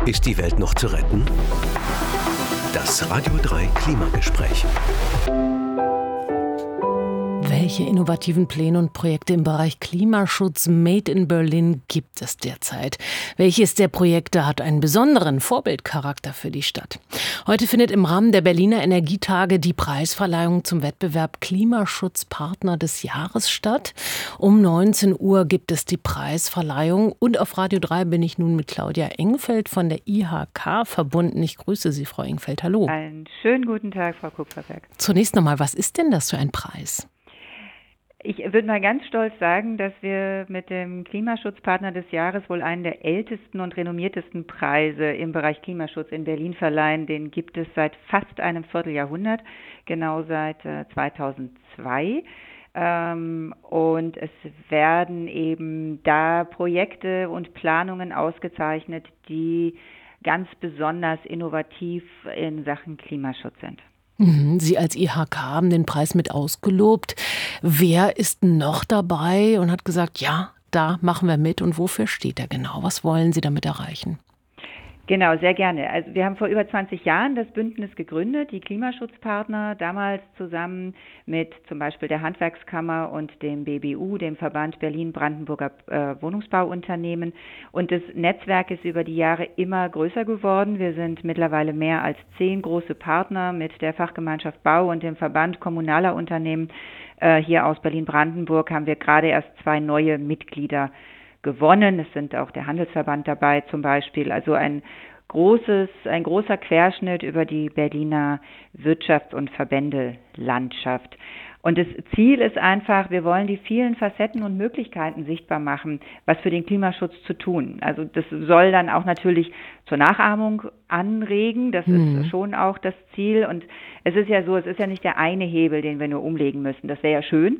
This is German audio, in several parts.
Ist die Welt noch zu retten? Das Radio 3 Klimagespräch. Welche innovativen Pläne und Projekte im Bereich Klimaschutz Made in Berlin gibt es derzeit? Welches der Projekte hat einen besonderen Vorbildcharakter für die Stadt? Heute findet im Rahmen der Berliner Energietage die Preisverleihung zum Wettbewerb Klimaschutzpartner des Jahres statt. Um 19 Uhr gibt es die Preisverleihung und auf Radio 3 bin ich nun mit Claudia Engfeld von der IHK verbunden. Ich grüße Sie, Frau Engfeld. Hallo. Einen schönen guten Tag, Frau Kupferberg. Zunächst nochmal, was ist denn das für ein Preis? Ich würde mal ganz stolz sagen, dass wir mit dem Klimaschutzpartner des Jahres wohl einen der ältesten und renommiertesten Preise im Bereich Klimaschutz in Berlin verleihen. Den gibt es seit fast einem Vierteljahrhundert, genau seit 2002. Und es werden eben da Projekte und Planungen ausgezeichnet, die ganz besonders innovativ in Sachen Klimaschutz sind. Sie als IHK haben den Preis mit ausgelobt. Wer ist noch dabei und hat gesagt, ja, da machen wir mit und wofür steht er genau? Was wollen Sie damit erreichen? Genau, sehr gerne. Also wir haben vor über 20 Jahren das Bündnis gegründet, die Klimaschutzpartner, damals zusammen mit zum Beispiel der Handwerkskammer und dem BBU, dem Verband Berlin-Brandenburger Wohnungsbauunternehmen. Und das Netzwerk ist über die Jahre immer größer geworden. Wir sind mittlerweile mehr als 10 große Partner mit der Fachgemeinschaft Bau und dem Verband kommunaler Unternehmen. Hier aus Berlin-Brandenburg haben wir gerade erst 2 neue Mitglieder gewonnen. Es sind auch der Handelsverband dabei zum Beispiel. Also ein großer Querschnitt über die Berliner Wirtschafts- und Verbändelandschaft. Und das Ziel ist einfach, wir wollen die vielen Facetten und Möglichkeiten sichtbar machen, was für den Klimaschutz zu tun. Also das soll dann auch natürlich zur Nachahmung anregen. Das ist schon auch das Ziel. Und es ist ja so, es ist ja nicht der eine Hebel, den wir nur umlegen müssen. Das wäre ja schön.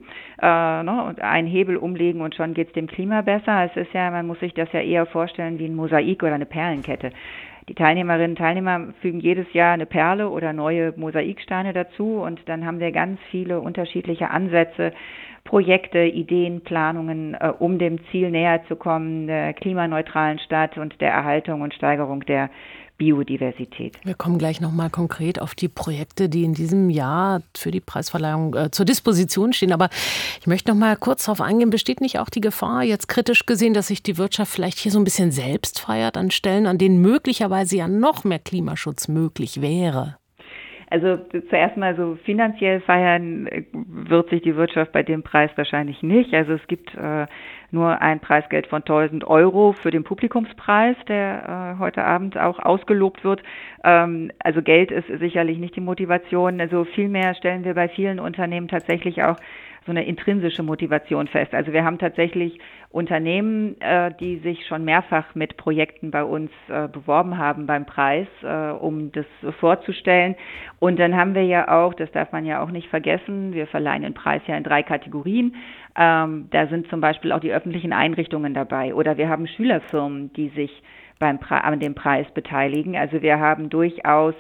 Und einen Hebel umlegen und schon geht es dem Klima besser. Es ist ja, man muss sich das ja eher vorstellen wie ein Mosaik oder eine Perlenkette. Die Teilnehmerinnen und Teilnehmer fügen jedes Jahr eine Perle oder neue Mosaiksteine dazu und dann haben wir ganz viele unterschiedliche Ansätze, Projekte, Ideen, Planungen, um dem Ziel näher zu kommen, der klimaneutralen Stadt und der Erhaltung und Steigerung der Biodiversität. Wir kommen gleich nochmal konkret auf die Projekte, die in diesem Jahr für die Preisverleihung zur Disposition stehen. Aber ich möchte noch mal kurz darauf eingehen, besteht nicht auch die Gefahr, jetzt kritisch gesehen, dass sich die Wirtschaft vielleicht hier so ein bisschen selbst feiert an Stellen, an denen möglicherweise ja noch mehr Klimaschutz möglich wäre? Also zuerst mal so finanziell feiern wird sich die Wirtschaft bei dem Preis wahrscheinlich nicht. Also es gibt nur ein Preisgeld von 1.000 Euro für den Publikumspreis, der heute Abend auch ausgelobt wird. Also Geld ist sicherlich nicht die Motivation. Also vielmehr stellen wir bei vielen Unternehmen tatsächlich auch so eine intrinsische Motivation fest. Also wir haben tatsächlich Unternehmen, die sich schon mehrfach mit Projekten bei uns beworben haben beim Preis, um das vorzustellen. Und dann haben wir ja auch, das darf man ja auch nicht vergessen, wir verleihen den Preis ja in 3 Kategorien. Da sind zum Beispiel auch die öffentlichen Einrichtungen dabei oder wir haben Schülerfirmen, die sich an dem Preis beteiligen. Also wir haben durchaus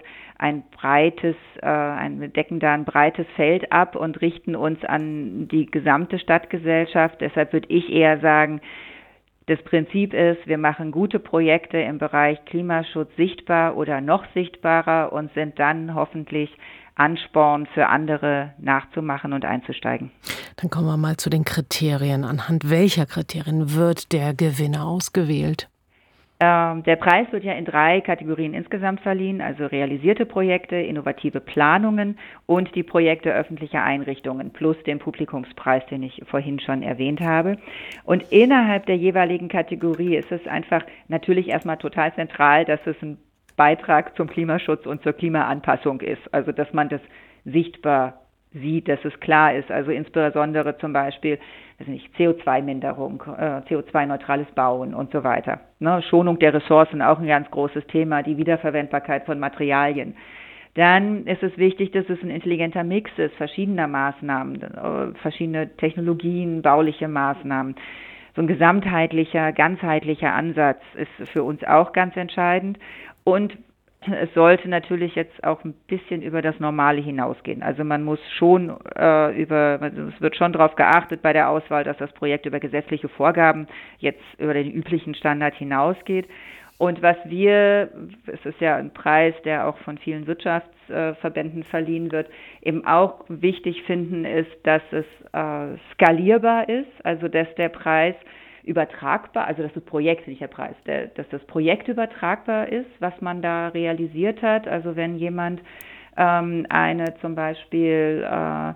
wir decken da ein breites Feld ab und richten uns an die gesamte Stadtgesellschaft. Deshalb würde ich eher sagen, das Prinzip ist, wir machen gute Projekte im Bereich Klimaschutz sichtbar oder noch sichtbarer und sind dann hoffentlich Ansporn für andere nachzumachen und einzusteigen. Dann kommen wir mal zu den Kriterien. Anhand welcher Kriterien wird der Gewinner ausgewählt? Der Preis wird ja in 3 Kategorien insgesamt verliehen, also realisierte Projekte, innovative Planungen und die Projekte öffentlicher Einrichtungen plus den Publikumspreis, den ich vorhin schon erwähnt habe. Und innerhalb der jeweiligen Kategorie ist es einfach natürlich erstmal total zentral, dass es ein Beitrag zum Klimaschutz und zur Klimaanpassung ist, also dass man das sichtbar sieht, dass es klar ist, also insbesondere zum Beispiel CO2-Minderung, CO2-neutrales Bauen und so weiter. Schonung der Ressourcen, auch ein ganz großes Thema, die Wiederverwendbarkeit von Materialien. Dann ist es wichtig, dass es ein intelligenter Mix ist, verschiedener Maßnahmen, verschiedene Technologien, bauliche Maßnahmen. So ein gesamtheitlicher, ganzheitlicher Ansatz ist für uns auch ganz entscheidend. Und es sollte natürlich jetzt auch ein bisschen über das Normale hinausgehen. Also man muss schon es wird schon darauf geachtet bei der Auswahl, dass das Projekt über gesetzliche Vorgaben jetzt über den üblichen Standard hinausgeht. Und es ist ja ein Preis, der auch von vielen Wirtschaftsverbänden verliehen wird, eben auch wichtig finden, ist, dass es skalierbar ist, also dass der Preis übertragbar, also dass das Projekt, nicht der Preis, dass das Projekt übertragbar ist, was man da realisiert hat. Also wenn jemand zum Beispiel einen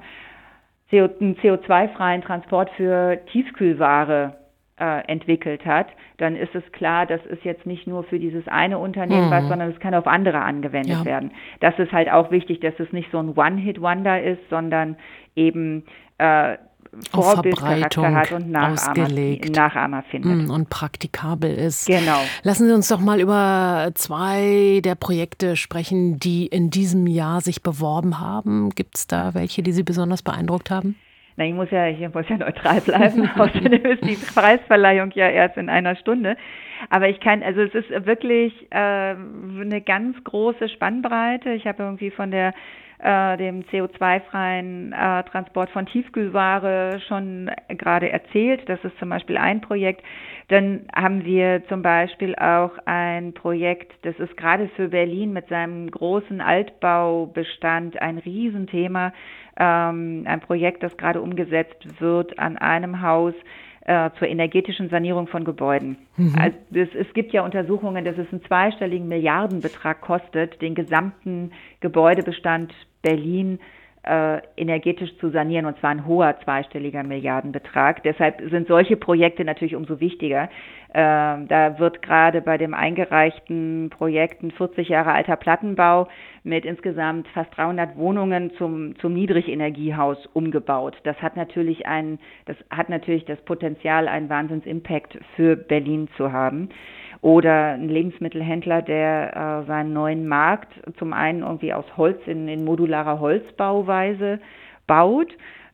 CO2-freien Transport für Tiefkühlware entwickelt hat, dann ist es klar, das ist jetzt nicht nur für dieses eine Unternehmen was, sondern es kann auf andere angewendet werden. Das ist halt auch wichtig, dass es nicht so ein One-Hit-Wonder ist, sondern eben Vorbildcharakter hat und Nachahmer findet. Und praktikabel ist. Genau. Lassen Sie uns doch mal über 2 der Projekte sprechen, die in diesem Jahr sich beworben haben. Gibt es da welche, die Sie besonders beeindruckt haben? Na, ich muss ja neutral bleiben. Außerdem ist die Preisverleihung ja erst in einer Stunde. Aber es ist wirklich eine ganz große Spannbreite. Ich habe irgendwie von dem CO2-freien Transport von Tiefkühlware schon gerade erzählt. Das ist zum Beispiel ein Projekt. Dann haben wir zum Beispiel auch ein Projekt, das ist gerade für Berlin mit seinem großen Altbaubestand ein Riesenthema. Ein Projekt, das gerade umgesetzt wird an einem Haus zur energetischen Sanierung von Gebäuden. Also es gibt ja Untersuchungen, dass es einen zweistelligen Milliardenbetrag kostet, den gesamten Gebäudebestand Berlin energetisch zu sanieren, und zwar ein hoher zweistelliger Milliardenbetrag. Deshalb sind solche Projekte natürlich umso wichtiger. Da wird gerade bei dem eingereichten Projekt ein 40 Jahre alter Plattenbau mit insgesamt fast 300 Wohnungen zum Niedrigenergiehaus umgebaut. Das hat natürlich das Potenzial, einen Wahnsinns-Impact für Berlin zu haben. Oder ein Lebensmittelhändler, der seinen neuen Markt zum einen irgendwie aus Holz in modularer Holzbauweise baut,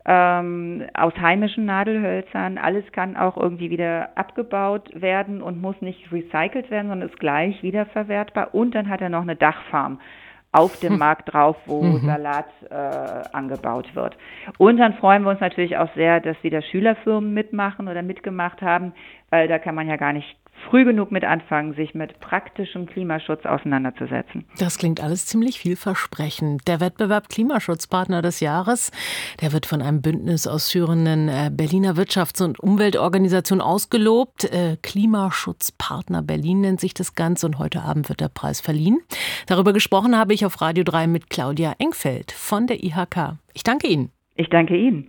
aus heimischen Nadelhölzern. Alles kann auch irgendwie wieder abgebaut werden und muss nicht recycelt werden, sondern ist gleich wiederverwertbar. Und dann hat er noch eine Dachfarm auf dem Markt drauf, wo Salat angebaut wird. Und dann freuen wir uns natürlich auch sehr, dass wieder Schülerfirmen mitmachen oder mitgemacht haben, weil da kann man ja gar nicht früh genug mit anfangen, sich mit praktischem Klimaschutz auseinanderzusetzen. Das klingt alles ziemlich vielversprechend. Der Wettbewerb Klimaschutzpartner des Jahres, der wird von einem Bündnis aus führenden Berliner Wirtschafts- und Umweltorganisationen ausgelobt. Klimaschutzpartner Berlin nennt sich das Ganze, und heute Abend wird der Preis verliehen. Darüber gesprochen habe ich auf Radio 3 mit Claudia Engfeld von der IHK. Ich danke Ihnen. Ich danke Ihnen.